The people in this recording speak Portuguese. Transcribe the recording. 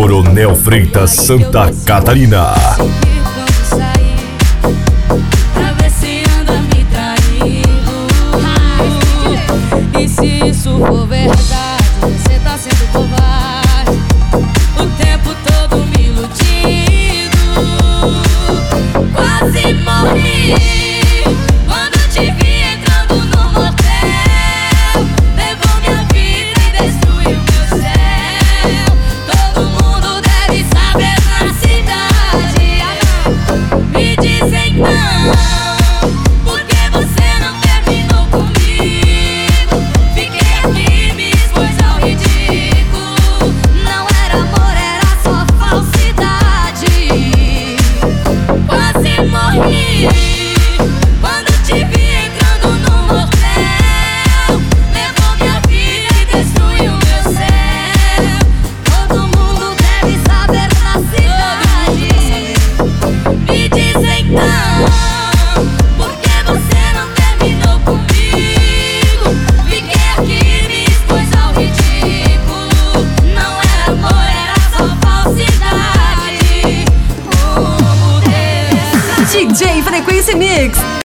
Coronel Freitas, Santa Catarina. Pra ver se anda me traindo. E se isso for verdade, você tá sendo covarde, o tempo todo me iludindo. Quase morri quando te vi entrando no motel. Levou minha vida e destruiu meu céu. Todo mundo deve saber na cidade. Me dizem não, porque você não terminou comigo. Fiquei aqui, me expôs ao ridículo. Não era amor, era só falsidade. Quase morri quando te vi entrando no motel. Levou minha vida e destruiu meu céu. Todo mundo deve saber na cidade. Me dizem não, porque você não terminou comigo. Fiquei aqui, me expôs ao ridículo. Não era amor, era só falsidade. Como Deus. DJ Frequência Mix.